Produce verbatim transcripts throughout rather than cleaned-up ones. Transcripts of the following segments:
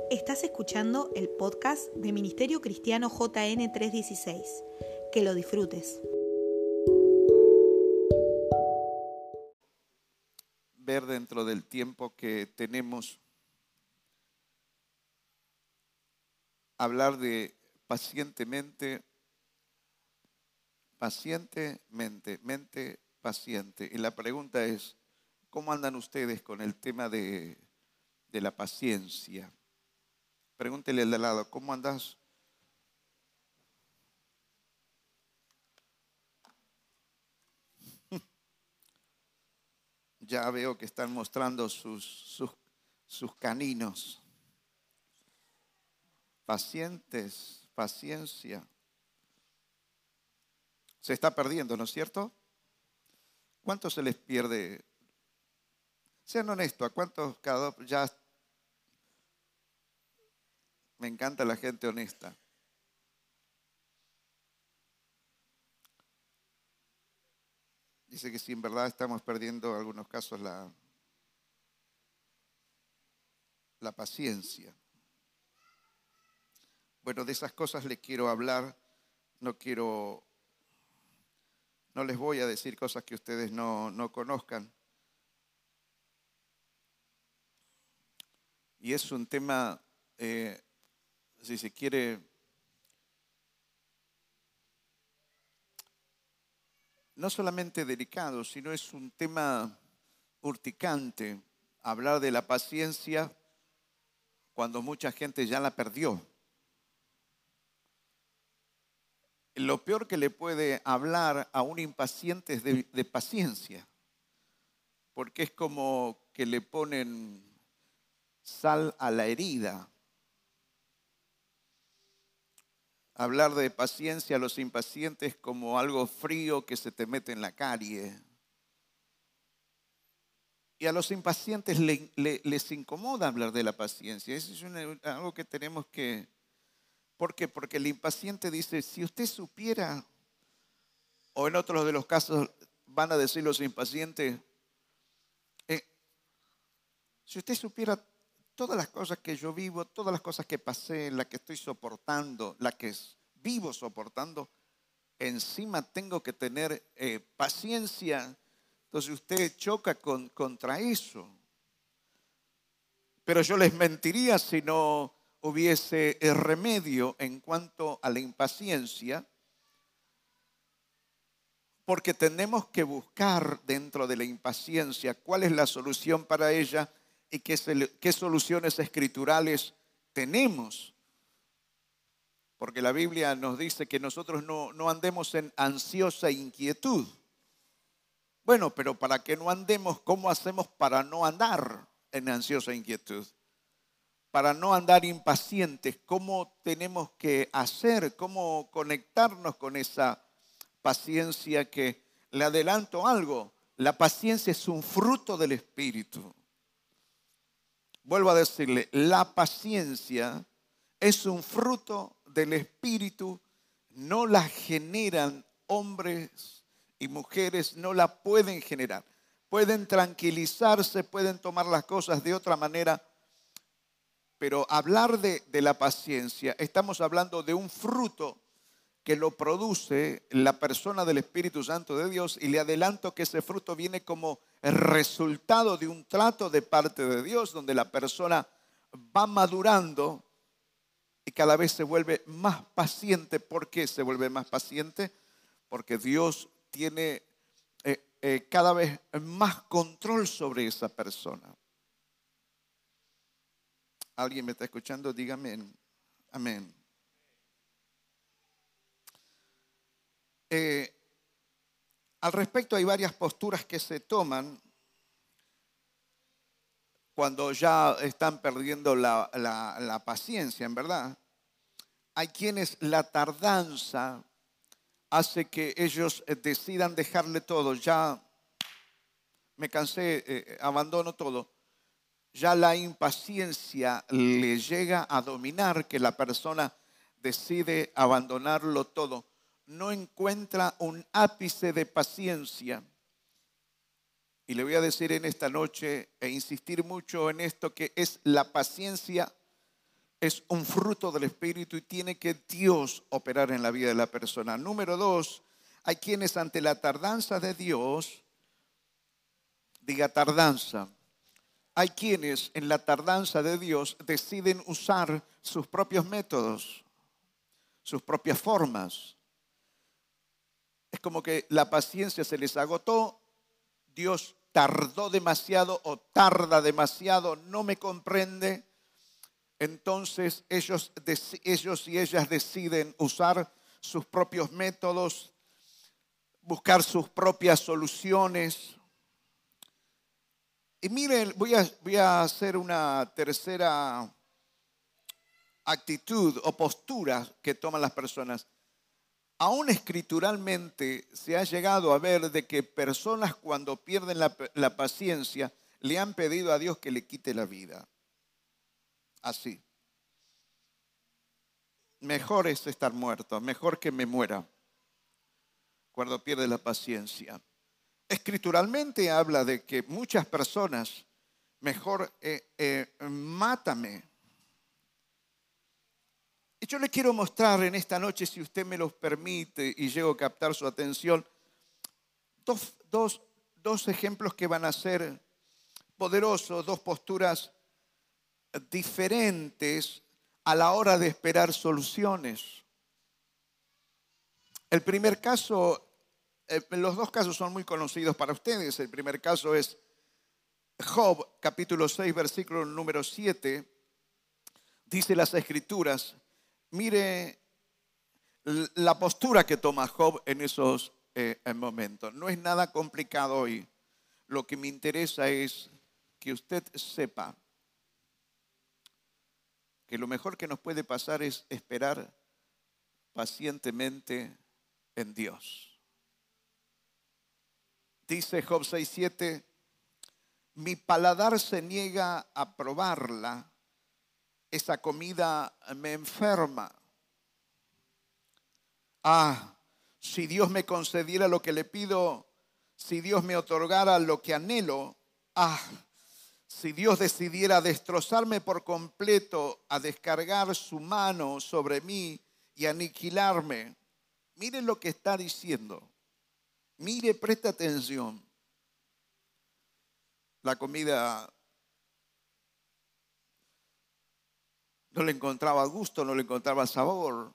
Estás escuchando el podcast de Ministerio Cristiano J N trescientos dieciséis. Que lo disfrutes. Ver dentro del tiempo que tenemos, hablar de pacientemente, pacientemente, mente paciente. Y la pregunta es, ¿cómo andan ustedes con el tema de, de la paciencia? Pregúntele al de al lado, ¿cómo andas? Ya veo que están mostrando sus, sus, sus caninos. Pacientes, paciencia. Se está perdiendo, ¿no es cierto? ¿Cuántos se les pierde? Sean honestos, ¿a cuántos cada dos ya? Me encanta la gente honesta. Dice que si en verdad estamos perdiendo en algunos casos la, la paciencia. Bueno, de esas cosas les quiero hablar. No quiero, no les voy a decir cosas que ustedes no, no conozcan. Y es un tema, eh, si se quiere, no solamente delicado, sino es un tema urticante. Hablar de la paciencia cuando mucha gente ya la perdió. Lo peor que le puede hablar a un impaciente es de, de paciencia, porque es como que le ponen sal a la herida. Hablar de paciencia a los impacientes como algo frío que se te mete en la carie. Y a los impacientes le, le, les incomoda hablar de la paciencia. Eso es una, algo que tenemos que... ¿Por qué? Porque el impaciente dice, si usted supiera, o en otros de los casos van a decir los impacientes, eh, si usted supiera todas las cosas que yo vivo, todas las cosas que pasé, las que estoy soportando, las que vivo soportando, encima tengo que tener eh, paciencia. Entonces usted choca con, contra eso. Pero yo les mentiría si no hubiese el remedio en cuanto a la impaciencia, porque tenemos que buscar dentro de la impaciencia cuál es la solución para ella y qué, qué soluciones escriturales tenemos. Porque la Biblia nos dice que nosotros no, no andemos en ansiosa inquietud. Bueno, pero para que no andemos, ¿cómo hacemos para no andar en ansiosa inquietud? Para no andar impacientes, ¿cómo tenemos que hacer? ¿Cómo conectarnos con esa paciencia? Que le adelanto algo, la paciencia es un fruto del Espíritu. Vuelvo a decirle, la paciencia es un fruto del Espíritu, no la generan hombres y mujeres, no la pueden generar. Pueden tranquilizarse, pueden tomar las cosas de otra manera, pero hablar de, de la paciencia, estamos hablando de un fruto que lo produce la persona del Espíritu Santo de Dios, y le adelanto que ese fruto viene como el resultado de un trato de parte de Dios, donde la persona va madurando y cada vez se vuelve más paciente. ¿Por qué se vuelve más paciente? Porque Dios tiene eh, eh, cada vez más control sobre esa persona. ¿Alguien me está escuchando? Dígame amén. Eh, al respecto hay varias posturas que se toman cuando ya están perdiendo la, la, la paciencia, en verdad. Hay quienes la tardanza hace que ellos decidan dejarle todo. Ya me cansé, eh, abandono todo. Ya la impaciencia le llega a dominar, que la persona decide abandonarlo todo. No encuentra un ápice de paciencia. Y le voy a decir en esta noche e insistir mucho en esto, que es la paciencia es un fruto del Espíritu y tiene que Dios operar en la vida de la persona. Número dos, hay quienes ante la tardanza de Dios, diga tardanza, hay quienes en la tardanza de Dios deciden usar sus propios métodos, sus propias formas. Es como que la paciencia se les agotó, Dios tardó demasiado o tarda demasiado, no me comprende. Entonces ellos, ellos y ellas deciden usar sus propios métodos, buscar sus propias soluciones. Y miren, voy a, voy a hacer una tercera actitud o postura que toman las personas. Aún escrituralmente se ha llegado a ver de que personas cuando pierden la, la paciencia le han pedido a Dios que le quite la vida. Así. Mejor es estar muerto, mejor que me muera cuando pierde la paciencia. Escrituralmente habla de que muchas personas, mejor eh, eh, mátame. Y yo le quiero mostrar en esta noche, si usted me lo permite y llego a captar su atención, dos, dos, dos ejemplos que van a ser poderosos, dos posturas diferentes a la hora de esperar soluciones. El primer caso, eh, los dos casos son muy conocidos para ustedes. El primer caso es Job, capítulo seis, versículo número siete. Dice las Escrituras, mire la postura que toma Job en esos eh, momentos. No es nada complicado hoy. Lo que me interesa es que usted sepa que lo mejor que nos puede pasar es esperar pacientemente en Dios. Dice Job seis siete, mi paladar se niega a probarla, esa comida me enferma. Ah, si Dios me concediera lo que le pido, si Dios me otorgara lo que anhelo, ah, si Dios decidiera destrozarme por completo, a descargar su mano sobre mí y aniquilarme. Mire lo que está diciendo. Mire, presta atención. La comida no le encontraba gusto, no le encontraba sabor.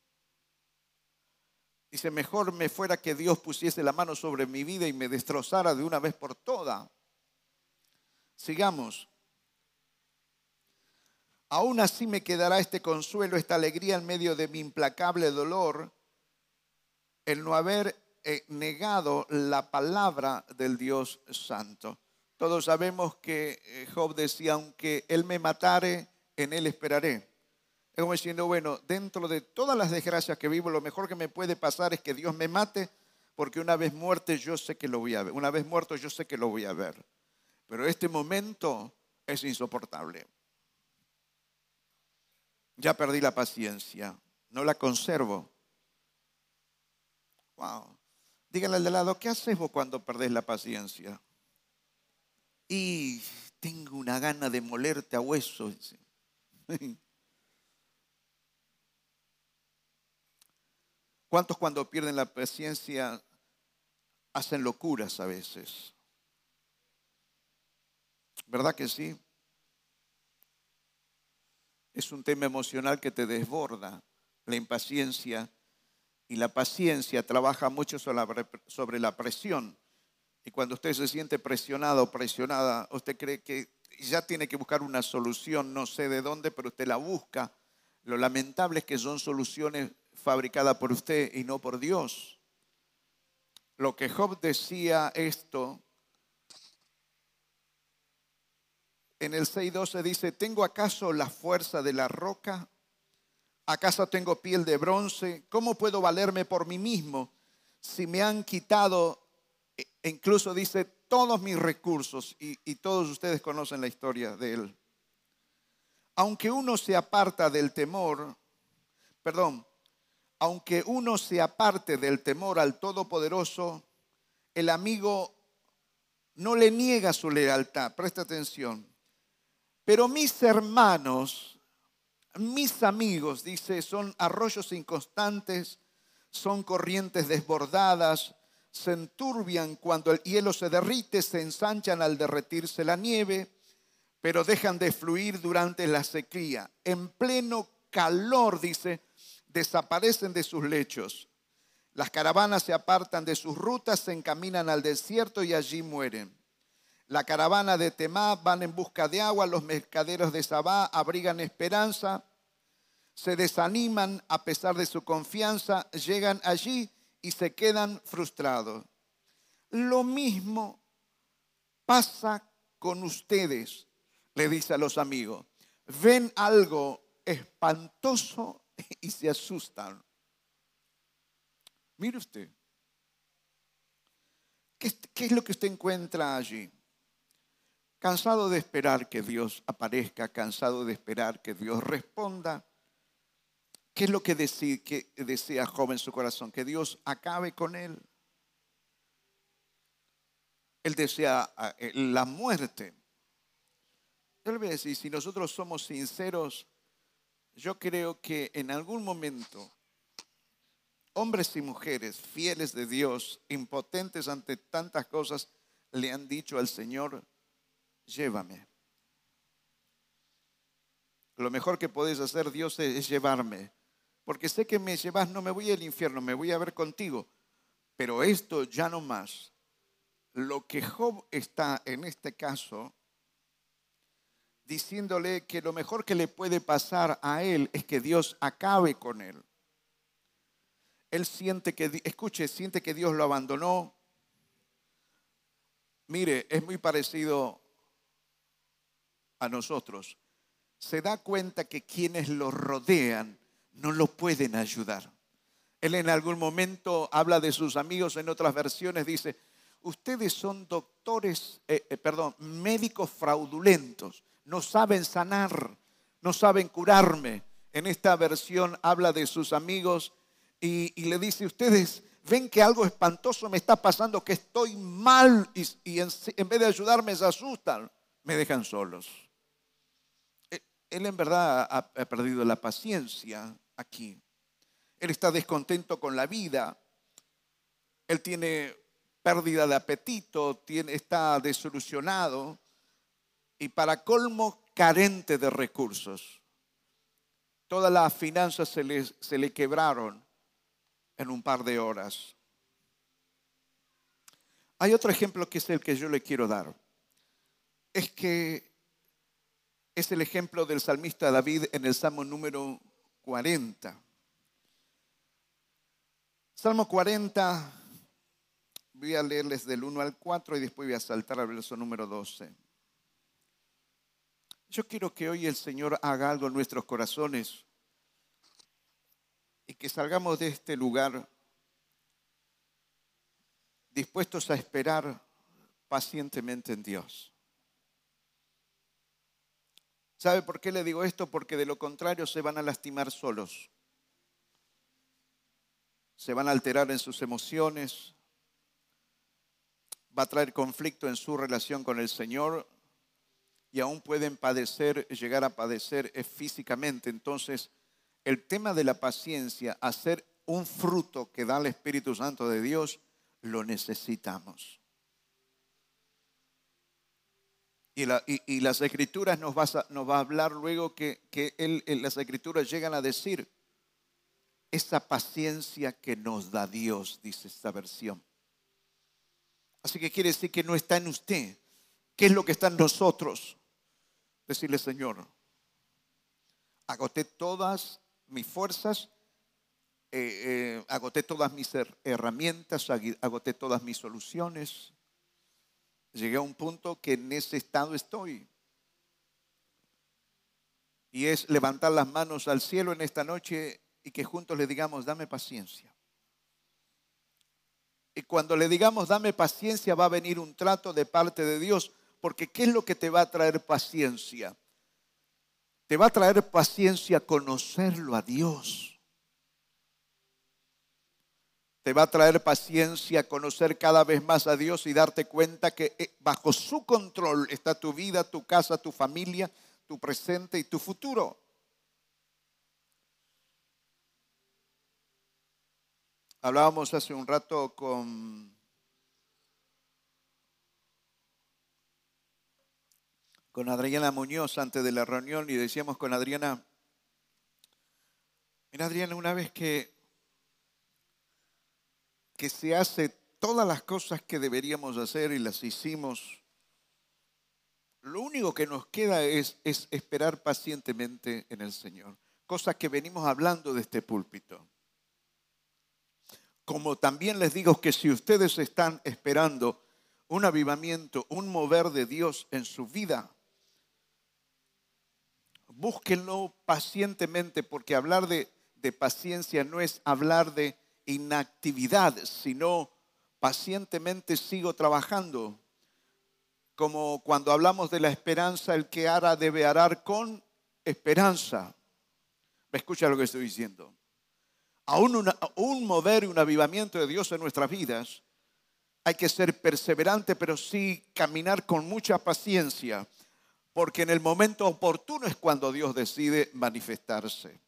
Dice, mejor me fuera que Dios pusiese la mano sobre mi vida y me destrozara de una vez por todas. Sigamos. Aún así me quedará este consuelo, esta alegría en medio de mi implacable dolor, el no haber eh, negado la palabra del Dios Santo. Todos sabemos que Job decía, aunque él me matare, en él esperaré. Es como diciendo, bueno, dentro de todas las desgracias que vivo, lo mejor que me puede pasar es que Dios me mate, porque una vez muerto yo sé que lo voy a ver. Una vez muerto yo sé que lo voy a ver. Pero este momento es insoportable. Ya perdí la paciencia, no la conservo. Wow. Díganle al de lado, ¿qué haces vos cuando perdés la paciencia? Y tengo una gana de molerte a hueso. ¿Cuántos cuando pierden la paciencia hacen locuras a veces? ¿Verdad que sí? Es un tema emocional que te desborda. La impaciencia y la paciencia trabaja mucho sobre la presión. Y cuando usted se siente presionado o presionada, usted cree que ya tiene que buscar una solución, no sé de dónde, pero usted la busca. Lo lamentable es que son soluciones fabricadas por usted y no por Dios. Lo que Job decía esto, en el seis doce dice, ¿tengo acaso la fuerza de la roca? ¿Acaso tengo piel de bronce? ¿Cómo puedo valerme por mí mismo si me han quitado, e incluso dice, todos mis recursos? Y, y todos ustedes conocen la historia de él. Aunque uno se aparta del temor, perdón, aunque uno se aparte del temor al Todopoderoso, el amigo no le niega su lealtad. Presta atención. Pero mis hermanos Mis amigos, dice, son arroyos inconstantes, son corrientes desbordadas, se enturbian cuando el hielo se derrite, se ensanchan al derretirse la nieve, pero dejan de fluir durante la sequía. En pleno calor, dice, desaparecen de sus lechos. Las caravanas se apartan de sus rutas, se encaminan al desierto y allí mueren. La caravana de Temá van en busca de agua, los mercaderos de Sabá abrigan esperanza, se desaniman a pesar de su confianza, llegan allí y se quedan frustrados. Lo mismo pasa con ustedes, le dice a los amigos. Ven algo espantoso y se asustan. Mire usted, ¿qué, qué es lo que usted encuentra allí? Cansado de esperar que Dios aparezca, cansado de esperar que Dios responda. ¿Qué es lo que desea, que desea Job en su corazón? Que Dios acabe con él. Él desea la muerte. Yo le voy a decir, si nosotros somos sinceros, yo creo que en algún momento, hombres y mujeres fieles de Dios, impotentes ante tantas cosas, le han dicho al Señor, llévame. Lo mejor que podés hacer, Dios, es llevarme. Porque sé que me llevas, no me voy al infierno, me voy a ver contigo. Pero esto ya no más. Lo que Job está en este caso diciéndole que lo mejor que le puede pasar a él es que Dios acabe con él. Él siente que, escuche, siente que Dios lo abandonó. Mire, es muy parecido a nosotros. Se da cuenta que quienes lo rodean no lo pueden ayudar. Él en algún momento habla de sus amigos, en otras versiones dice, ustedes son doctores, eh, eh, perdón, médicos fraudulentos, no saben sanar, no saben curarme. En esta versión habla de sus amigos y, y le dice, ustedes ven que algo espantoso me está pasando, que estoy mal y, y en, en vez de ayudarme se asustan, me dejan solos. Él en verdad ha, ha perdido la paciencia aquí. Él está descontento con la vida. Él tiene pérdida de apetito, tiene, está desilusionado y para colmo carente de recursos. Todas las finanzas se le, se le quebraron en un par de horas. Hay otro ejemplo que es el que yo le quiero dar. Es que es el ejemplo del salmista David en el Salmo número cuarenta. Salmo cuarenta, voy a leerles del uno al cuatro y después voy a saltar al verso número doce. Yo quiero que hoy el Señor haga algo en nuestros corazones y que salgamos de este lugar dispuestos a esperar pacientemente en Dios. ¿Sabe por qué le digo esto? Porque de lo contrario se van a lastimar solos. Se van a alterar en sus emociones. Va a traer conflicto en su relación con el Señor. Y aún pueden padecer, llegar a padecer físicamente. Entonces, el tema de la paciencia, hacer un fruto que da el Espíritu Santo de Dios, lo necesitamos. Y, la, y, y las Escrituras nos va, a, nos va a hablar luego que, que él, las Escrituras llegan a decir esa paciencia que nos da Dios, dice esta versión. Así que quiere decir que no está en usted. ¿Qué es lo que está en nosotros? Decirle, Señor, agoté todas mis fuerzas, eh, eh, agoté todas mis herramientas, agoté todas mis soluciones. Llegué a un punto que en ese estado estoy. Y es levantar las manos al cielo en esta noche y que juntos le digamos, dame paciencia. Y cuando le digamos, dame paciencia, va a venir un trato de parte de Dios. Porque ¿qué es lo que te va a traer paciencia? Te va a traer paciencia conocerlo a Dios. Te va a traer paciencia conocer cada vez más a Dios y darte cuenta que bajo su control está tu vida, tu casa, tu familia, tu presente y tu futuro. Hablábamos hace un rato con, con Adriana Muñoz antes de la reunión y decíamos con Adriana, mira Adriana, una vez que, que se hace todas las cosas que deberíamos hacer y las hicimos, lo único que nos queda es, es esperar pacientemente en el Señor. Cosas que venimos hablando de este púlpito. Como también les digo que si ustedes están esperando un avivamiento, un mover de Dios en su vida, búsquenlo pacientemente, porque hablar de, de paciencia no es hablar de inactividad, sino pacientemente sigo trabajando. Como cuando hablamos de la esperanza, el que ara debe arar con esperanza. ¿Me escucha lo que estoy diciendo? Aún una, un mover y un avivamiento de Dios en nuestras vidas, hay que ser perseverante, pero sí caminar con mucha paciencia, porque en el momento oportuno es cuando Dios decide manifestarse.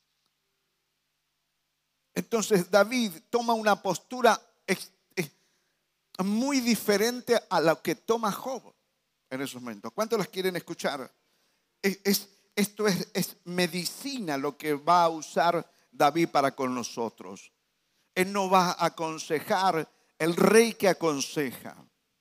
Entonces David toma una postura muy diferente a la que toma Job en esos momentos. ¿Cuántos las quieren escuchar? Es, es, esto es, es medicina lo que va a usar David para con nosotros. Él no va a aconsejar el rey que aconseja.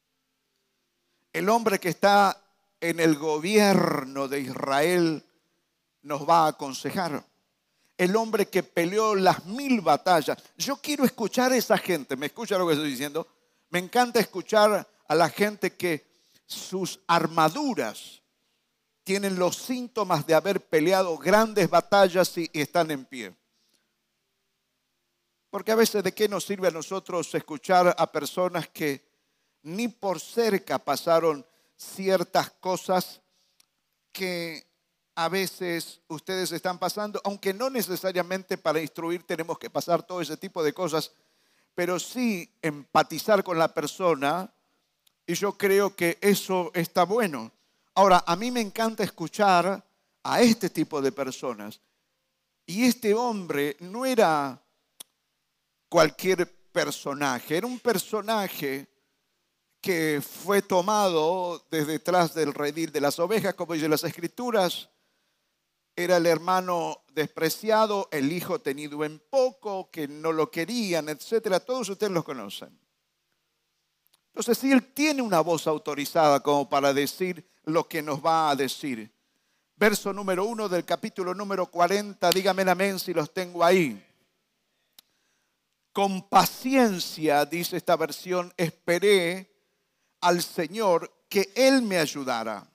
El hombre que está en el gobierno de Israel nos va a aconsejar. El hombre que peleó las mil batallas. Yo quiero escuchar a esa gente. ¿Me escucha lo que estoy diciendo? Me encanta escuchar a la gente que sus armaduras tienen los síntomas de haber peleado grandes batallas y están en pie. Porque a veces, ¿de qué nos sirve a nosotros escuchar a personas que ni por cerca pasaron ciertas cosas que a veces ustedes están pasando? Aunque no necesariamente para instruir tenemos que pasar todo ese tipo de cosas, pero sí empatizar con la persona, y yo creo que eso está bueno. Ahora, a mí me encanta escuchar a este tipo de personas. Y este hombre no era cualquier personaje, era un personaje que fue tomado desde detrás del redil de las ovejas, como dicen las Escrituras. Era el hermano despreciado, el hijo tenido en poco, que no lo querían, etcétera. Todos ustedes los conocen. Entonces, si él tiene una voz autorizada como para decir lo que nos va a decir. Verso número uno del capítulo número cuarenta, dígame amén si los tengo ahí. Con paciencia, dice esta versión, esperé al Señor que Él me ayudara.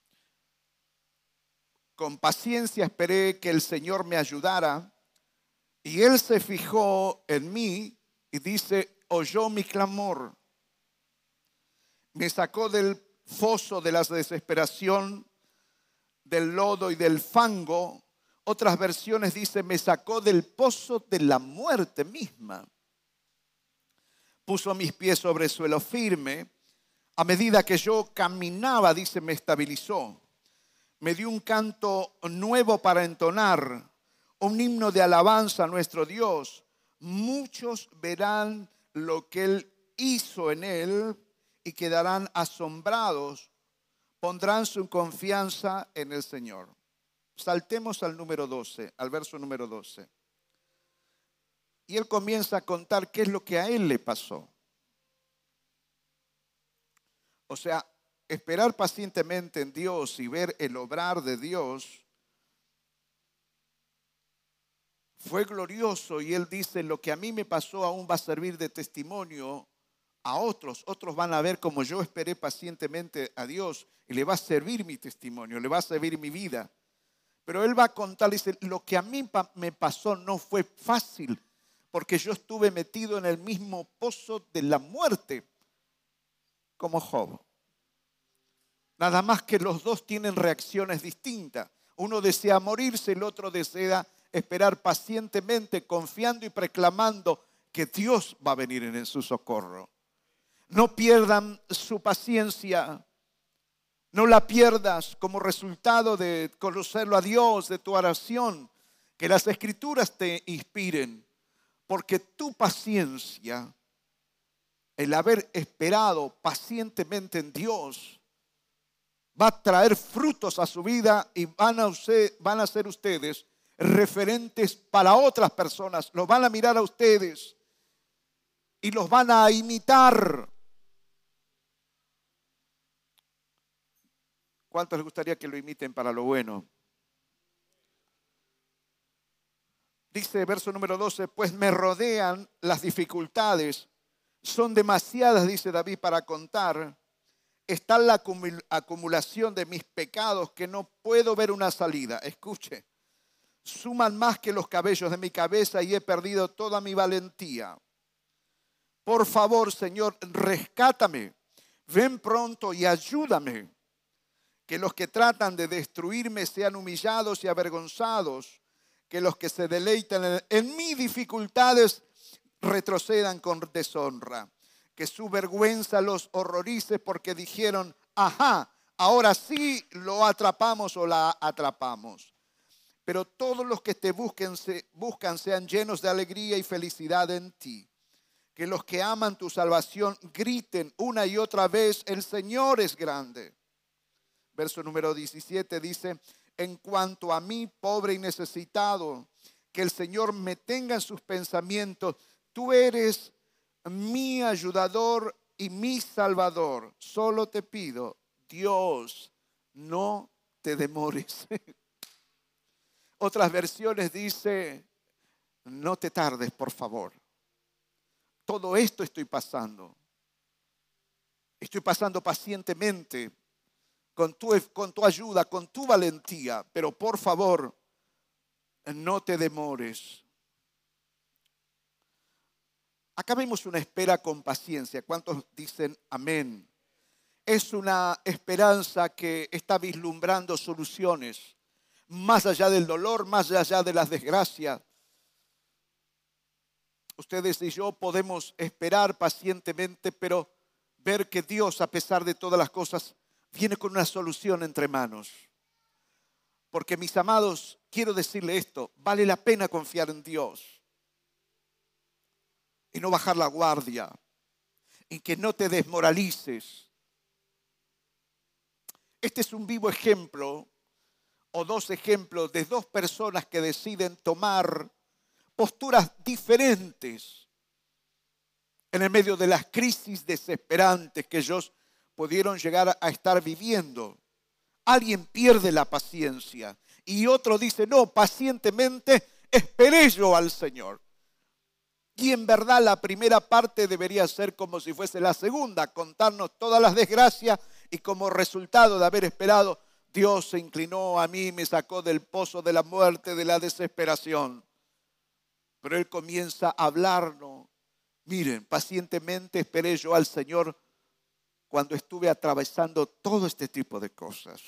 Con paciencia esperé que el Señor me ayudara, y Él se fijó en mí y dice, oyó mi clamor. Me sacó del foso de la desesperación, del lodo y del fango. Otras versiones dicen, me sacó del pozo de la muerte misma. Puso mis pies sobre suelo firme. A medida que yo caminaba, dice, me estabilizó. Me dio un canto nuevo para entonar, un himno de alabanza a nuestro Dios. Muchos verán lo que Él hizo en Él y quedarán asombrados. Pondrán su confianza en el Señor. Saltemos al número doce, al verso número doce. Y él comienza a contar qué es lo que a él le pasó. O sea, esperar pacientemente en Dios y ver el obrar de Dios fue glorioso. Y él dice, lo que a mí me pasó aún va a servir de testimonio a otros. Otros van a ver cómo yo esperé pacientemente a Dios y le va a servir mi testimonio, le va a servir mi vida. Pero él va a contar, dice, lo que a mí me pasó no fue fácil, porque yo estuve metido en el mismo pozo de la muerte como Job. Nada más que los dos tienen reacciones distintas. Uno desea morirse, el otro desea esperar pacientemente, confiando y proclamando que Dios va a venir en su socorro. No pierdan su paciencia. No la pierdas como resultado de conocerlo a Dios, de tu oración. Que las Escrituras te inspiren. Porque tu paciencia, el haber esperado pacientemente en Dios, va a traer frutos a su vida y van a, usted, van a ser ustedes referentes para otras personas. Los van a mirar a ustedes y los van a imitar. ¿Cuántos les gustaría que lo imiten para lo bueno? Dice verso número doce, pues me rodean las dificultades, son demasiadas, dice David, para contar. Está la acumulación de mis pecados que no puedo ver una salida. Escuche, suman más que los cabellos de mi cabeza y he perdido toda mi valentía. Por favor, Señor, rescátame, ven pronto y ayúdame. Que los que tratan de destruirme sean humillados y avergonzados. Que los que se deleitan en, en mis dificultades retrocedan con deshonra. Que su vergüenza los horrorice porque dijeron, ajá, ahora sí lo atrapamos o la atrapamos. Pero todos los que te busquen, se, buscan sean llenos de alegría y felicidad en ti. Que los que aman tu salvación griten una y otra vez, el Señor es grande. Verso número diecisiete dice, en cuanto a mí, pobre y necesitado, que el Señor me tenga en sus pensamientos. Tú eres mi ayudador y mi salvador. Solo te pido, Dios, no te demores. Otras versiones dice, no te tardes, por favor. Todo esto estoy pasando. Estoy pasando pacientemente con tu, con tu ayuda, con tu valentía, pero por favor, no te demores. Acá vemos una espera con paciencia. ¿Cuántos dicen amén? Es una esperanza que está vislumbrando soluciones, más allá del dolor, más allá de las desgracias. Ustedes y yo podemos esperar pacientemente, pero ver que Dios, a pesar de todas las cosas, viene con una solución entre manos. Porque, mis amados, quiero decirle esto, vale la pena confiar en Dios y no bajar la guardia, y que no te desmoralices. Este es un vivo ejemplo, o dos ejemplos de dos personas que deciden tomar posturas diferentes en el medio de las crisis desesperantes que ellos pudieron llegar a estar viviendo. Alguien pierde la paciencia y otro dice, no, pacientemente esperé yo al Señor. Y en verdad la primera parte debería ser como si fuese la segunda, contarnos todas las desgracias y como resultado de haber esperado, Dios se inclinó a mí y me sacó del pozo de la muerte, de la desesperación. Pero Él comienza a hablarnos. Miren, pacientemente esperé yo al Señor cuando estuve atravesando todo este tipo de cosas.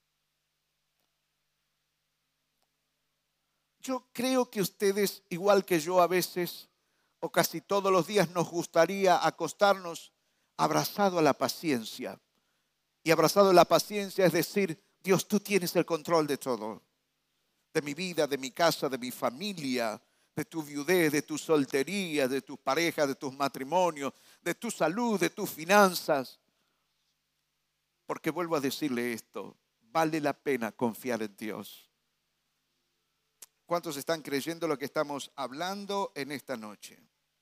Yo creo que ustedes, igual que yo a veces, o casi todos los días, nos gustaría acostarnos abrazado a la paciencia. Y abrazado a la paciencia es decir, Dios, tú tienes el control de todo. De mi vida, de mi casa, de mi familia, de tu viudez, de tu soltería, de tus parejas, de tus matrimonios, de tu salud, de tus finanzas. Porque vuelvo a decirle esto, vale la pena confiar en Dios. ¿Cuántos están creyendo lo que estamos hablando en esta noche?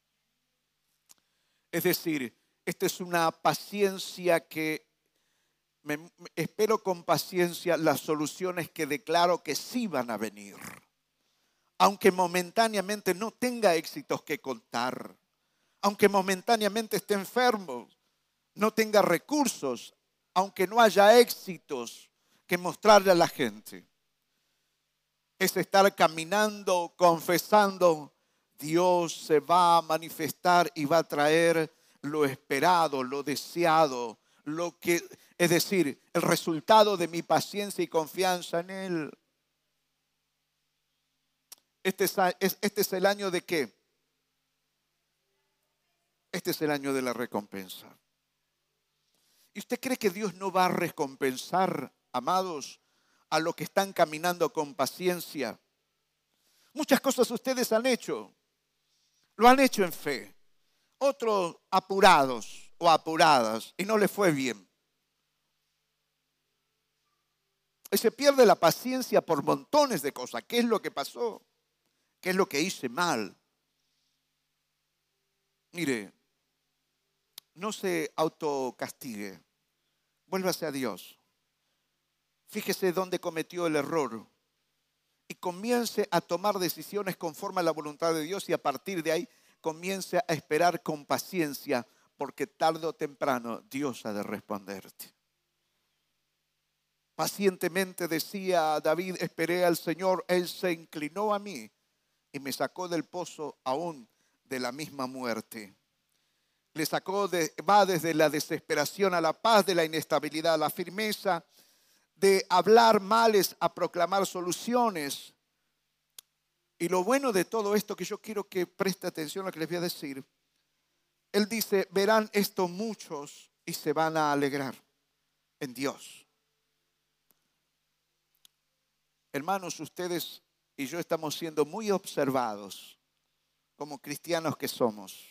Es decir, esta es una paciencia que me, me, espero con paciencia las soluciones que declaro que sí van a venir. Aunque momentáneamente no tenga éxitos que contar, aunque momentáneamente esté enfermo, no tenga recursos, aunque no haya éxitos que mostrarle a la gente. Es estar caminando, confesando, Dios se va a manifestar y va a traer lo esperado, lo deseado, lo que, es decir, el resultado de mi paciencia y confianza en Él. Este es, este es el año de ¿qué? Este es el año de la recompensa. ¿Y usted cree que Dios no va a recompensar, amados, a los que están caminando con paciencia? Muchas cosas ustedes han hecho. Lo han hecho en fe. Otros apurados o apuradas y no les fue bien. Y se pierde la paciencia por montones de cosas. ¿Qué es lo que pasó? ¿Qué es lo que hice mal? Mire, no se autocastigue. Vuélvase a Dios. Fíjese dónde cometió el error. Y comience a tomar decisiones conforme a la voluntad de Dios. Y a partir de ahí comience a esperar con paciencia. Porque tarde o temprano Dios ha de responderte. Pacientemente decía David, esperé al Señor. Él se inclinó a mí y me sacó del pozo aún de la misma muerte. Le sacó, de, va desde la desesperación a la paz, de la inestabilidad a la firmeza, de hablar males a proclamar soluciones. Y lo bueno de todo esto, que yo quiero que preste atención a lo que les voy a decir. Él dice, verán esto muchos y se van a alegrar en Dios. Hermanos, ustedes y yo estamos siendo muy observados como cristianos que somos.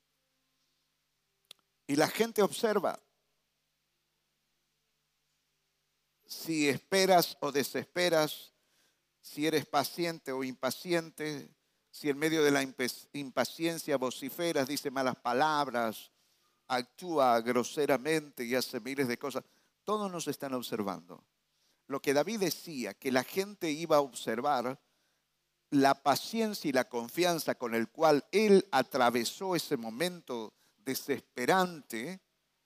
Y la gente observa si esperas o desesperas, si eres paciente o impaciente, si en medio de la impaciencia vociferas, dice malas palabras, actúa groseramente y hace miles de cosas. Todos nos están observando. Lo que David decía, que la gente iba a observar, la paciencia y la confianza con el cual él atravesó ese momento desesperante,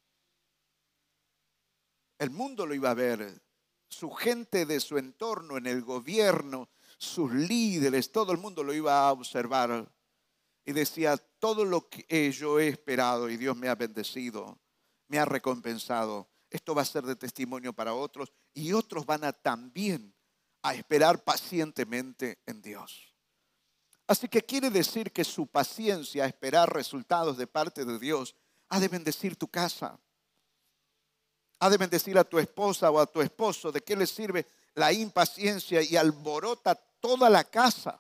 el mundo lo iba a ver, su gente de su entorno, en el gobierno, sus líderes, todo el mundo lo iba a observar. Y decía, todo lo que yo he esperado y Dios me ha bendecido, me ha recompensado. Esto va a ser de testimonio para otros y otros van a también a esperar pacientemente en Dios. Así que quiere decir que su paciencia a esperar resultados de parte de Dios ha de bendecir tu casa. Ha de bendecir a tu esposa o a tu esposo. ¿De qué le sirve la impaciencia y alborota toda la casa?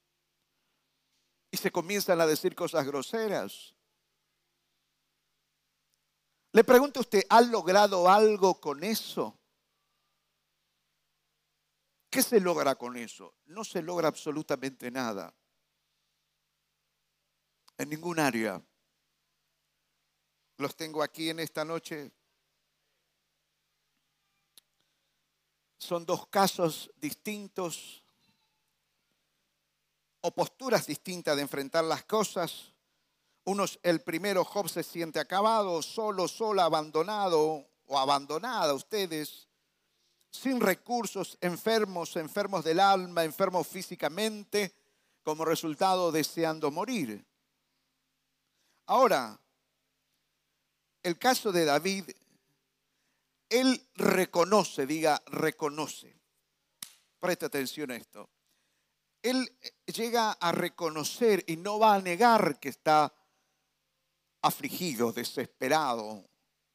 Y se comienzan a decir cosas groseras. Le pregunto a usted, ¿ha logrado algo con eso? ¿Qué se logra con eso? No se logra absolutamente nada. En ningún área. Los tengo aquí en esta noche. Son dos casos distintos o posturas distintas de enfrentar las cosas. Uno, el primero, Job se siente acabado, solo, sola, abandonado o abandonada, ustedes, sin recursos, enfermos, enfermos del alma, enfermos físicamente, como resultado deseando morir. Ahora, el caso de David, él reconoce, diga, reconoce. Presta atención a esto. Él llega a reconocer y no va a negar que está afligido, desesperado.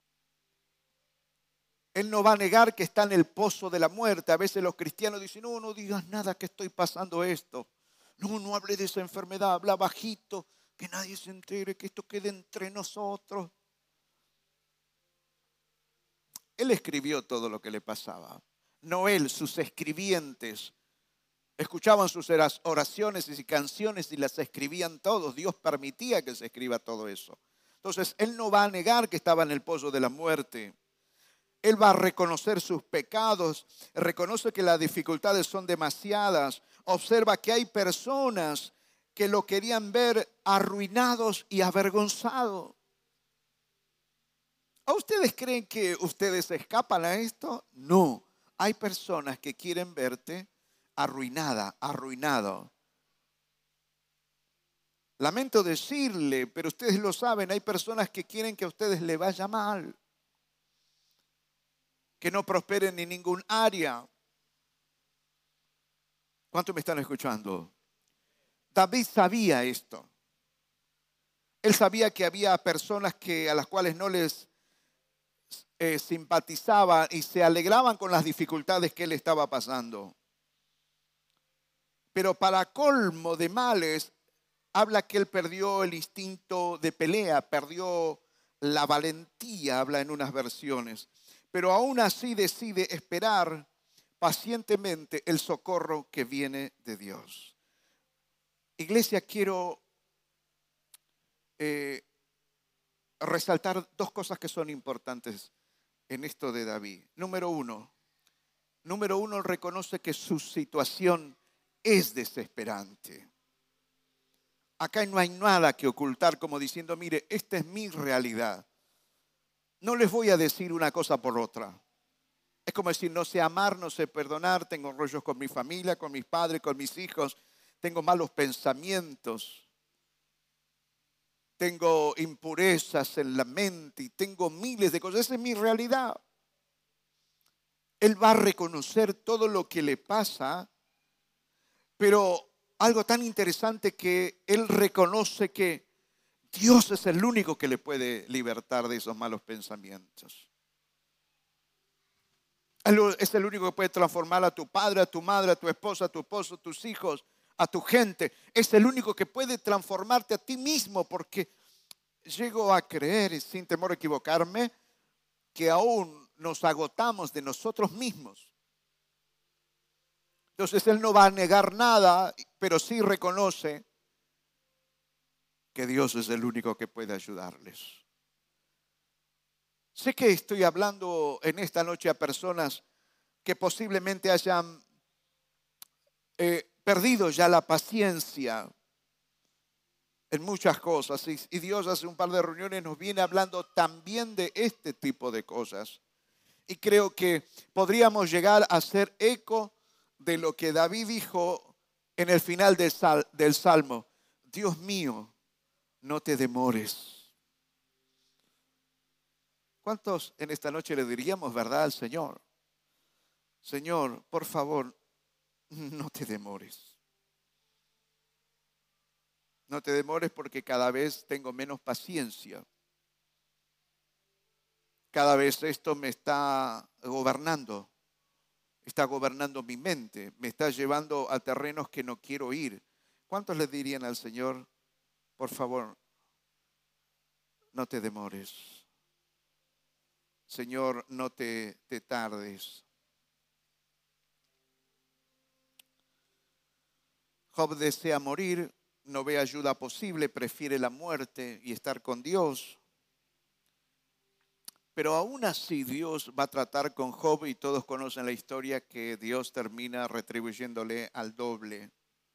Él no va a negar que está en el pozo de la muerte. A veces los cristianos dicen, no, no digas nada que estoy pasando esto. No, no hable de esa enfermedad, habla bajito, que nadie se entere, que esto quede entre nosotros. Él escribió todo lo que le pasaba. No él, sus escribientes escuchaban sus oraciones y canciones y las escribían todos. Dios permitía que se escriba todo eso. Entonces, él no va a negar que estaba en el pozo de la muerte. Él va a reconocer sus pecados, reconoce que las dificultades son demasiadas, observa que hay personas que lo querían ver arruinados y avergonzados. ¿A ustedes creen que ustedes escapan a esto? No, hay personas que quieren verte arruinada, arruinado. Lamento decirle, pero ustedes lo saben, hay personas que quieren que a ustedes les vaya mal, que no prosperen en ningún área. ¿Cuántos me están escuchando? David sabía esto. Él sabía que había personas que, a las cuales no les eh, simpatizaban y se alegraban con las dificultades que él estaba pasando. Pero para colmo de males, habla que él perdió el instinto de pelea, perdió la valentía, habla en unas versiones. Pero aún así decide esperar pacientemente el socorro que viene de Dios. Iglesia, quiero eh, resaltar dos cosas que son importantes en esto de David. Número uno, número uno, reconoce que su situación es desesperante. Acá no hay nada que ocultar, como diciendo, mire, esta es mi realidad. No les voy a decir una cosa por otra. Es como decir, no sé amar, no sé perdonar, tengo rollos con mi familia, con mis padres, con mis hijos, tengo malos pensamientos, tengo impurezas en la mente y tengo miles de cosas. Esa es mi realidad. Él va a reconocer todo lo que le pasa, pero algo tan interesante que él reconoce que Dios es el único que le puede libertar de esos malos pensamientos. Él es el único que puede transformar a tu padre, a tu madre, a tu esposa, a tu esposo, a tus hijos, a tu gente. Es el único que puede transformarte a ti mismo, porque llego a creer, sin temor a equivocarme, que aún nos agotamos de nosotros mismos. Entonces él no va a negar nada, pero sí reconoce que Dios es el único que puede ayudarles. Sé que estoy hablando en esta noche a personas que posiblemente hayan eh, perdido ya la paciencia en muchas cosas. Y, y Dios hace un par de reuniones nos viene hablando también de este tipo de cosas. Y creo que podríamos llegar a hacer eco de lo que David dijo en el final del, sal, del Salmo. Dios mío, no te demores. ¿Cuántos en esta noche le diríamos verdad al Señor? Señor, por favor, no te demores. No te demores porque cada vez tengo menos paciencia. Cada vez esto me está gobernando. Está gobernando mi mente. Me está llevando a terrenos que no quiero ir. ¿Cuántos le dirían al Señor, por favor, no te demores? Señor, no te, te tardes. Job desea morir, no ve ayuda posible, prefiere la muerte y estar con Dios. Pero aún así Dios va a tratar con Job y todos conocen la historia que Dios termina retribuyéndole al doble.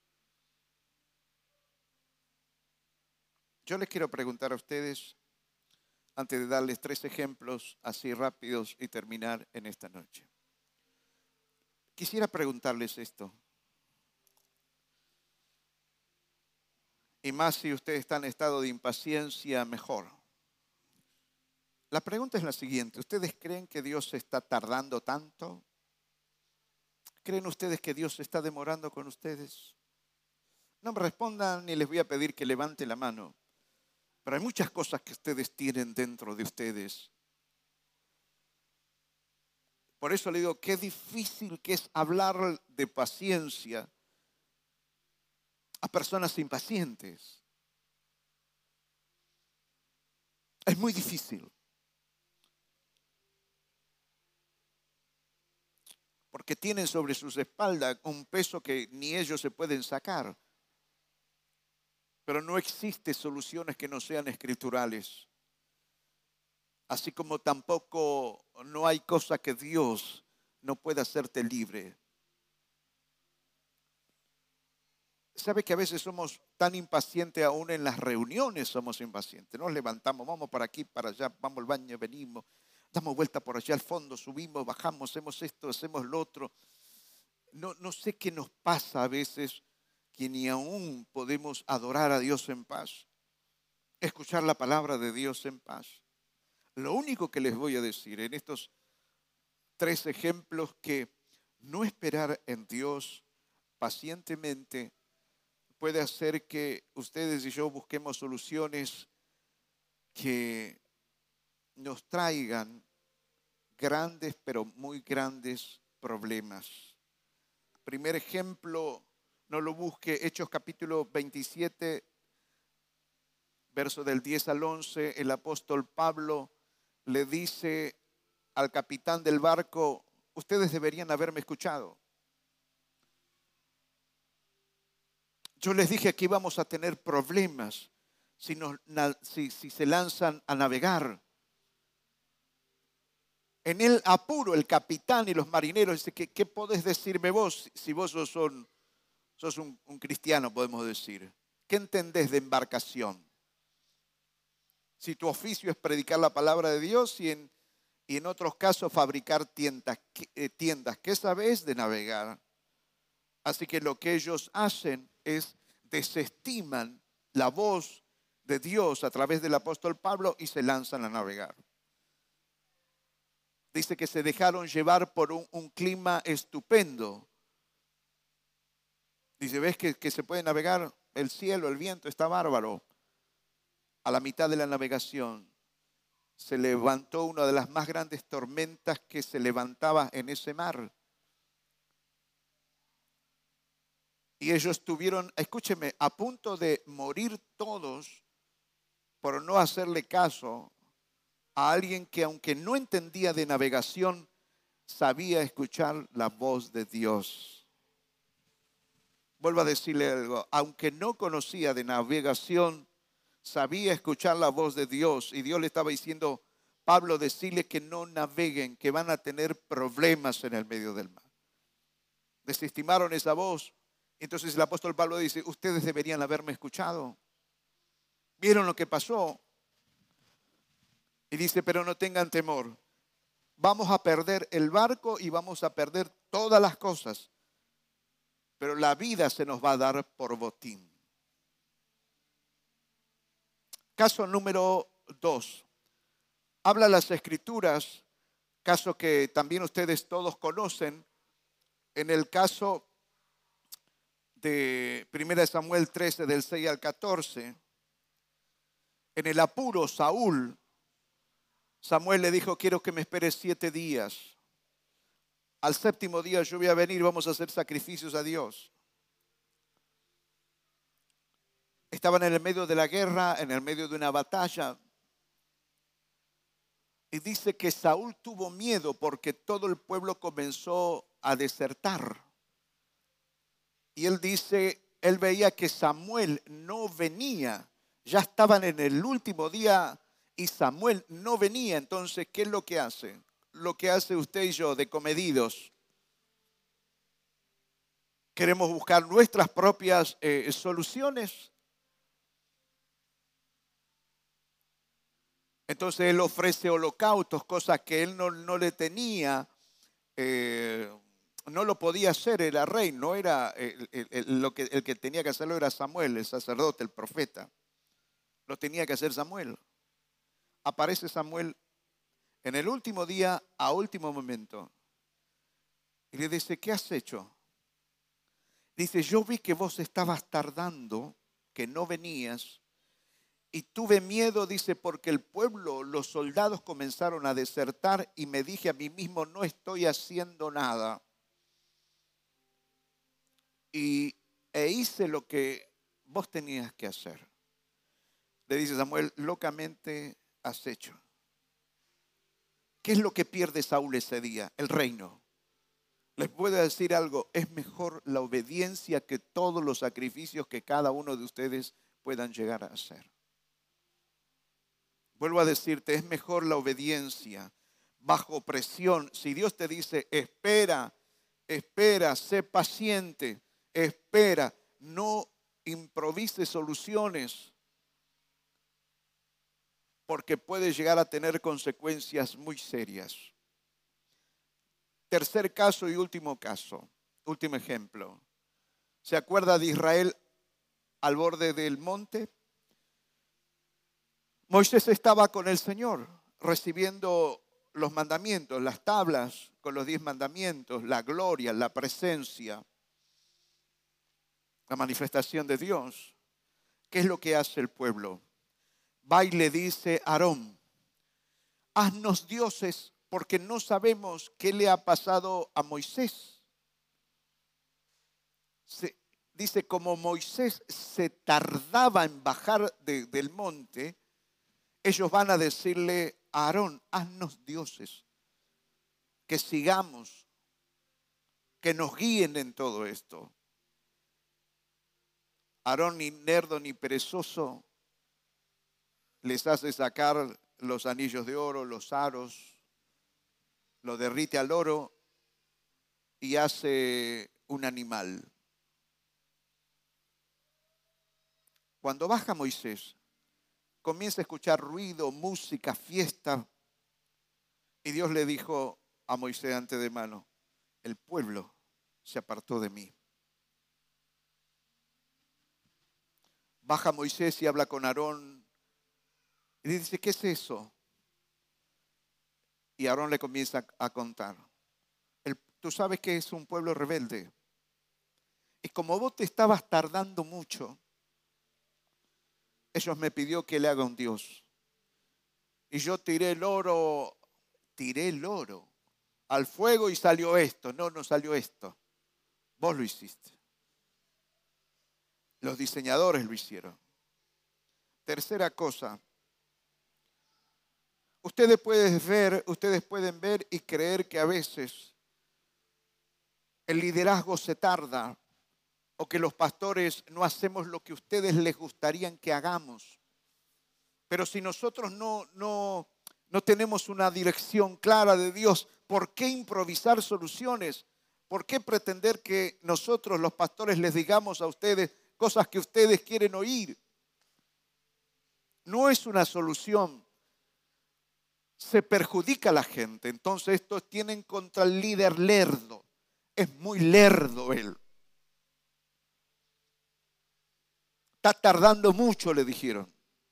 Yo les quiero preguntar a ustedes, antes de darles tres ejemplos así rápidos y terminar en esta noche. Quisiera preguntarles esto. Y más si usted está en estado de impaciencia, mejor. La pregunta es la siguiente. ¿Ustedes creen que Dios se está tardando tanto? ¿Creen ustedes que Dios se está demorando con ustedes? No me respondan ni les voy a pedir que levanten la mano. Pero hay muchas cosas que ustedes tienen dentro de ustedes. Por eso le digo, qué difícil que es hablar de paciencia a personas impacientes. Es muy difícil. Porque tienen sobre sus espaldas un peso que ni ellos se pueden sacar. Pero no existe soluciones que no sean escriturales. Así como tampoco no hay cosa que Dios no pueda hacerte libre. ¿Sabe que a veces somos tan impacientes aún en las reuniones? Somos impacientes. Nos levantamos, vamos para aquí, para allá, vamos al baño, venimos, damos vuelta por allá al fondo, subimos, bajamos, hacemos esto, hacemos lo otro. No, no sé qué nos pasa a veces que ni aún podemos adorar a Dios en paz, escuchar la palabra de Dios en paz. Lo único que les voy a decir en estos tres ejemplos, que no esperar en Dios pacientemente puede hacer que ustedes y yo busquemos soluciones que nos traigan grandes, pero muy grandes problemas. Primer ejemplo, no lo busque, Hechos capítulo veintisiete, verso del diez al once, el apóstol Pablo le dice al capitán del barco: ustedes deberían haberme escuchado. Yo les dije que íbamos a tener problemas si, nos, si, si se lanzan a navegar. En el apuro, el capitán y los marineros dicen: ¿qué, qué podés decirme vos si vos sos, un, sos un, un cristiano, podemos decir? ¿Qué entendés de embarcación? Si tu oficio es predicar la palabra de Dios y en, y en otros casos fabricar tiendas, eh, tiendas, ¿qué sabés de navegar? Así que lo que ellos hacen es desestiman la voz de Dios a través del apóstol Pablo y se lanzan a navegar. Dice que se dejaron llevar por un, un clima estupendo. Dice: ¿ves que, que se puede navegar? El cielo, el viento está bárbaro. A la mitad de la navegación se levantó una de las más grandes tormentas que se levantaba en ese mar. Y ellos estuvieron, escúcheme, a punto de morir todos por no hacerle caso a alguien que, aunque no entendía de navegación, sabía escuchar la voz de Dios. Vuelvo a decirle algo: aunque no conocía de navegación, sabía escuchar la voz de Dios. Y Dios le estaba diciendo: Pablo, decirle que no naveguen, que van a tener problemas en el medio del mar. Desestimaron esa voz. Entonces el apóstol Pablo dice: ustedes deberían haberme escuchado. ¿Vieron lo que pasó? Y dice: pero no tengan temor. Vamos a perder el barco y vamos a perder todas las cosas, pero la vida se nos va a dar por botín. Caso número dos. Habla las Escrituras, caso que también ustedes todos conocen, en el caso de primera de Samuel trece, del seis al catorce. En el apuro, Saúl, Samuel le dijo: quiero que me esperes siete días. Al séptimo día yo voy a venir, vamos a hacer sacrificios a Dios. Estaban en el medio de la guerra, en el medio de una batalla. Y dice que Saúl tuvo miedo porque todo el pueblo comenzó a desertar. Y él dice, él veía que Samuel no venía. Ya estaban en el último día y Samuel no venía. Entonces, ¿qué es lo que hace? Lo que hace usted y yo de comedidos. Queremos buscar nuestras propias eh, soluciones. Entonces él ofrece holocaustos, cosas que él no, no le tenía, eh, no lo podía hacer, era rey, no era el, el, el, lo que, el que tenía que hacerlo era Samuel, el sacerdote, el profeta. Lo tenía que hacer Samuel. Aparece Samuel en el último día, a último momento, y le dice: ¿qué has hecho? Dice: yo vi que vos estabas tardando, que no venías. Y tuve miedo, dice, porque el pueblo, los soldados comenzaron a desertar y me dije a mí mismo: no estoy haciendo nada. Y e hice lo que vos tenías que hacer. Le dice Samuel: locamente has hecho. ¿Qué es lo que pierde Saúl ese día? El reino. Les puedo decir algo: es mejor la obediencia que todos los sacrificios que cada uno de ustedes puedan llegar a hacer. Vuelvo a decirte, es mejor la obediencia bajo presión. Si Dios te dice: espera, espera, sé paciente, espera, no improvises soluciones, porque puede llegar a tener consecuencias muy serias. Tercer caso y último caso, último ejemplo. ¿Se acuerda de Israel al borde del monte? Moisés estaba con el Señor recibiendo los mandamientos, las tablas con los diez mandamientos, la gloria, la presencia, la manifestación de Dios. ¿Qué es lo que hace el pueblo? Va y le dice a Aarón: haznos dioses, porque no sabemos qué le ha pasado a Moisés. Se, dice, como Moisés se tardaba en bajar de- del monte, ellos van a decirle a Aarón, haznos dioses, que sigamos, que nos guíen en todo esto. Aarón, ni nerdo ni perezoso, les hace sacar los anillos de oro, los aros, lo derrite al oro y hace un animal. Cuando baja Moisés, comienza a escuchar ruido, música, fiesta. Y Dios le dijo a Moisés ante de mano, el pueblo se apartó de mí. Baja Moisés y habla con Aarón y le dice, ¿qué es eso? Y Aarón le comienza a contar. El, tú sabes que es un pueblo rebelde. Y como vos te estabas tardando mucho, ellos me pidió que le haga un Dios. Y yo tiré el oro, tiré el oro al fuego y salió esto. No, no salió esto. Vos lo hiciste. Los diseñadores lo hicieron. Tercera cosa. Ustedes pueden ver, ustedes pueden ver y creer que a veces el liderazgo se tarda o que los pastores no hacemos lo que a ustedes les gustaría que hagamos. Pero si nosotros no, no, no tenemos una dirección clara de Dios, ¿por qué improvisar soluciones? ¿Por qué pretender que nosotros los pastores les digamos a ustedes cosas que ustedes quieren oír? No es una solución. Se perjudica a la gente. Entonces estos tienen contra el líder lerdo. Es muy lerdo él. Está tardando mucho, le dijeron.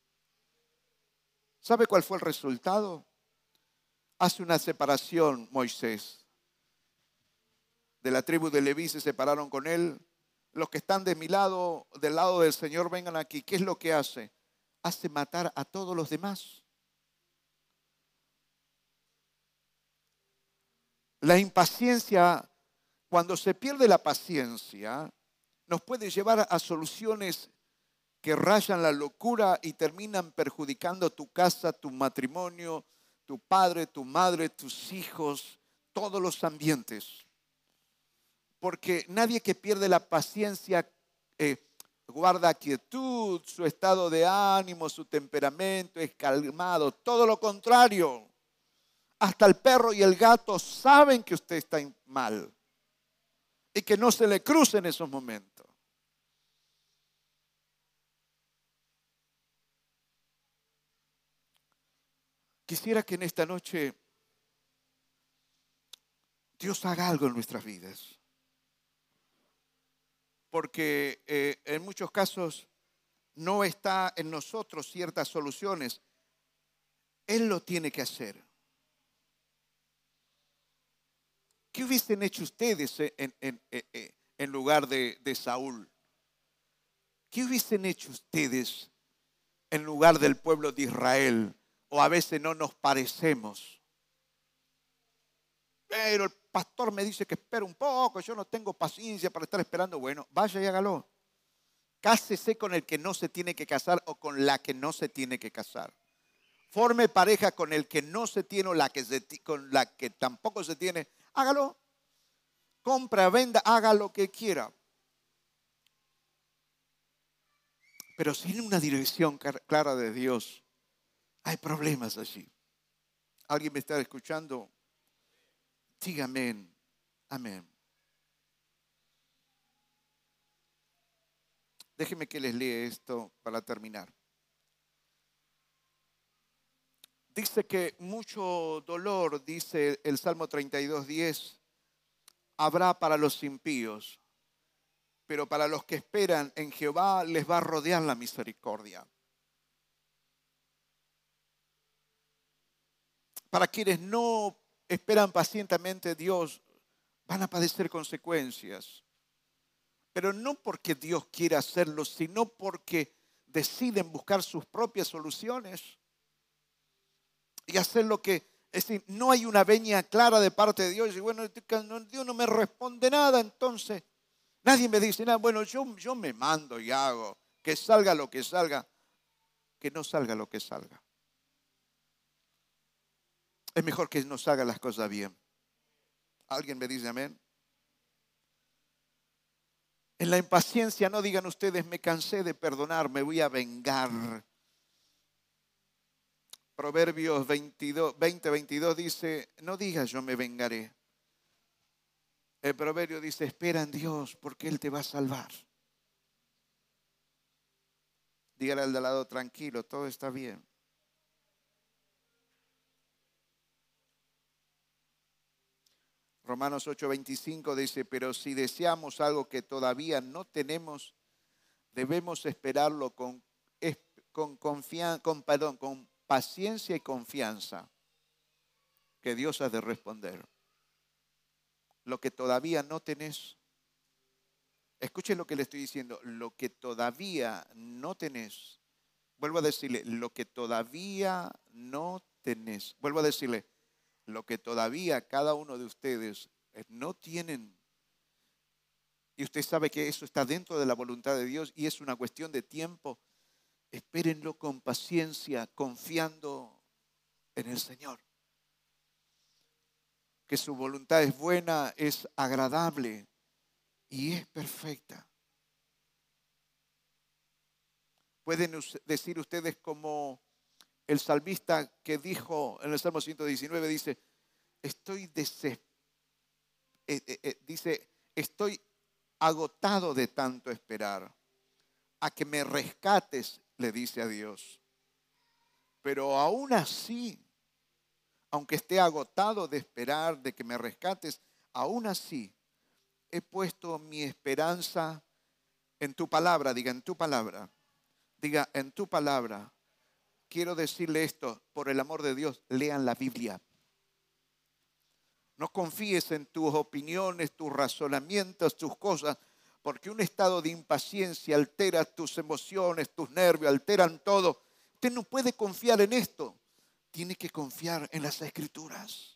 ¿Sabe cuál fue el resultado? Hace una separación Moisés. De la tribu de Leví se separaron con él. Los que están de mi lado, del lado del Señor, vengan aquí. ¿Qué es lo que hace? Hace matar a todos los demás. La impaciencia, cuando se pierde la paciencia, nos puede llevar a soluciones que rayan la locura y terminan perjudicando tu casa, tu matrimonio, tu padre, tu madre, tus hijos, todos los ambientes. Porque nadie que pierde la paciencia eh, guarda quietud, su estado de ánimo, su temperamento es calmado. Todo lo contrario. Hasta el perro y el gato saben que usted está mal y que no se le cruce en esos momentos. Quisiera que en esta noche Dios haga algo en nuestras vidas. Porque eh, en muchos casos no está en nosotros ciertas soluciones. Él lo tiene que hacer. ¿Qué hubiesen hecho ustedes en, en, en, en lugar de, de Saúl? ¿Qué hubiesen hecho ustedes en lugar del pueblo de Israel? O a veces no nos parecemos. Pero el pastor me dice que espere un poco, yo no tengo paciencia para estar esperando. Bueno, vaya y hágalo. Cásese con el que no se tiene que casar o con la que no se tiene que casar. Forme pareja con el que no se tiene o la que se, con la que tampoco se tiene. Hágalo. Compra, venda, haga lo que quiera. Pero sin una dirección clara de Dios, hay problemas allí. ¿Alguien me está escuchando? Diga amén. Amén. Déjenme que les lea esto para terminar. Dice que mucho dolor, dice el Salmo treinta y dos, diez, habrá para los impíos, pero para los que esperan en Jehová les va a rodear la misericordia. Para quienes no esperan pacientemente Dios, van a padecer consecuencias. Pero no porque Dios quiera hacerlo, sino porque deciden buscar sus propias soluciones y hacer lo que, es decir, no hay una veña clara de parte de Dios. Y bueno, Dios no me responde nada, entonces Nadie me dice, nada, bueno, yo, yo me mando y hago, que salga lo que salga, que no salga lo que salga. Es mejor que no salgan las cosas bien. ¿Alguien me dice amén? En la impaciencia no digan ustedes, me cansé de perdonar, me voy a vengar. Proverbios veintidós, veinte, veintidós dice, no digas yo me vengaré. El proverbio dice, espera en Dios porque Él te va a salvar. Dígale al de al lado, tranquilo, todo está bien. Romanos ocho veinticinco dice, pero si deseamos algo que todavía no tenemos, debemos esperarlo con, con, confian, con, perdón, con paciencia y confianza, que Dios ha de responder. Lo que todavía no tenés, escuchen lo que le estoy diciendo, lo que todavía no tenés, vuelvo a decirle, lo que todavía no tenés, vuelvo a decirle, lo que todavía cada uno de ustedes no tienen, y usted sabe que eso está dentro de la voluntad de Dios y es una cuestión de tiempo, espérenlo con paciencia, confiando en el Señor. Que su voluntad es buena, es agradable y es perfecta. Pueden decir ustedes como el salmista que dijo en el Salmo ciento diecinueve, dice, estoy desesperado, eh, eh, eh, dice, estoy agotado de tanto esperar. A que me rescates, le dice a Dios. Pero aún así, aunque esté agotado de esperar, de que me rescates, aún así he puesto mi esperanza en tu palabra. Diga, en tu palabra. Diga, en tu palabra. Quiero decirle esto, por el amor de Dios, lean la Biblia. No confíes en tus opiniones, tus razonamientos, tus cosas, porque un estado de impaciencia altera tus emociones, tus nervios, alteran todo. Usted no puede confiar en esto. Tiene que confiar en las Escrituras.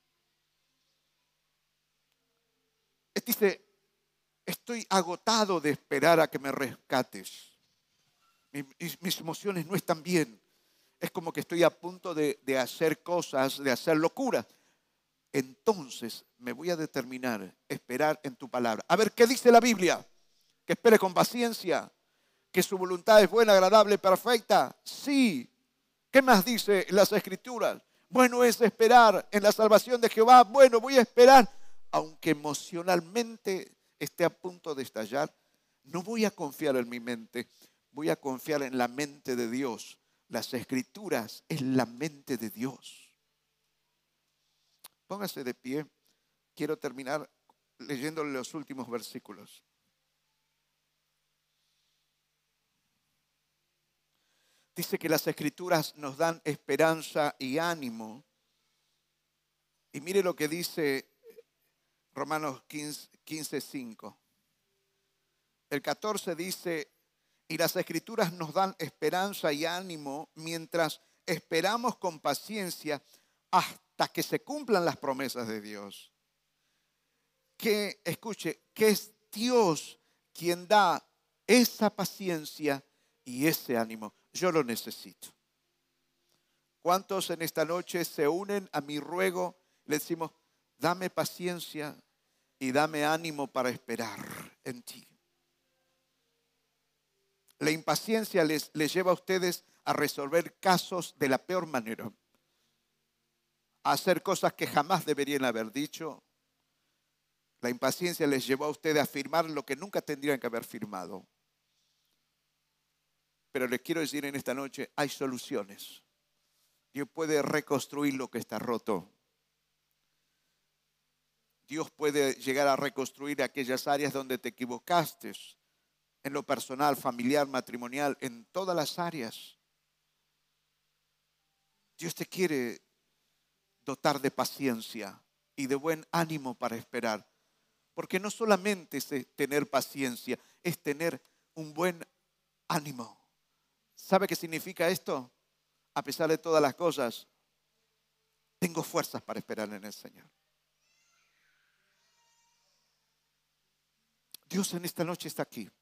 Él dice, estoy agotado de esperar a que me rescates. Mis, mis emociones no están bien. Es como que estoy a punto de, de hacer cosas, de hacer locuras. Entonces me voy a determinar a esperar en tu palabra. A ver, ¿qué dice la Biblia? Que espere con paciencia, que su voluntad es buena, agradable, perfecta. Sí. ¿Qué más dice las Escrituras? Bueno es esperar en la salvación de Jehová. Bueno, voy a esperar, aunque emocionalmente esté a punto de estallar. No voy a confiar en mi mente, voy a confiar en la mente de Dios. Las Escrituras es la mente de Dios. Póngase de pie. Quiero terminar leyéndole los últimos versículos. Dice que las Escrituras nos dan esperanza y ánimo. Y mire lo que dice Romanos quince, cinco. El catorce dice, y las Escrituras nos dan esperanza y ánimo mientras esperamos con paciencia hasta que se cumplan las promesas de Dios. Que, escuche, que es Dios quien da esa paciencia y ese ánimo. Yo lo necesito. ¿Cuántos en esta noche se unen a mi ruego? Le decimos, dame paciencia y dame ánimo para esperar en ti. La impaciencia les, les lleva a ustedes a resolver casos de la peor manera. A hacer cosas que jamás deberían haber dicho. La impaciencia les llevó a ustedes a firmar lo que nunca tendrían que haber firmado. Pero les quiero decir en esta noche, hay soluciones. Dios puede reconstruir lo que está roto. Dios puede llegar a reconstruir aquellas áreas donde te equivocaste. En lo personal, familiar, matrimonial, en todas las áreas. Dios te quiere dotar de paciencia y de buen ánimo para esperar. Porque no solamente es tener paciencia, es tener un buen ánimo. ¿Sabe qué significa esto? A pesar de todas las cosas, tengo fuerzas para esperar en el Señor. Dios en esta noche está aquí.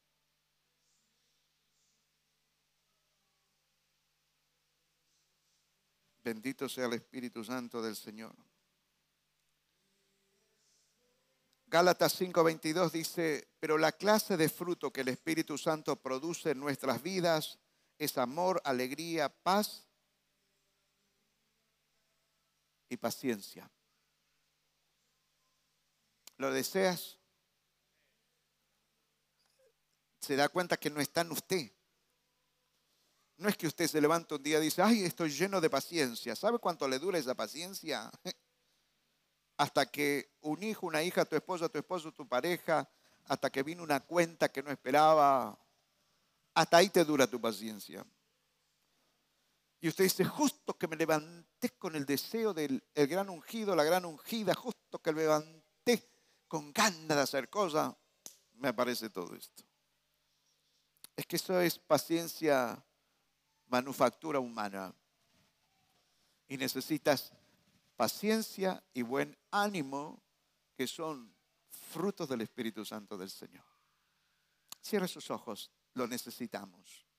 Bendito sea el Espíritu Santo del Señor. Gálatas cinco veintidós dice, pero la clase de fruto que el Espíritu Santo produce en nuestras vidas es amor, alegría, paz y paciencia. ¿Lo deseas? Se da cuenta que no está en usted. No es que usted se levanta un día y dice, ay, estoy lleno de paciencia. ¿Sabe cuánto le dura esa paciencia? Hasta que un hijo, una hija, tu esposa, tu esposo, tu pareja, hasta que vino una cuenta que no esperaba, hasta ahí te dura tu paciencia. Y usted dice, justo que me levanté con el deseo del el gran ungido, la gran ungida, justo que me levanté con ganas de hacer cosas, me aparece todo esto. Es que eso es paciencia, manufactura humana. Y necesitas paciencia y buen ánimo, que son frutos del Espíritu Santo del Señor. Cierre sus ojos, lo necesitamos.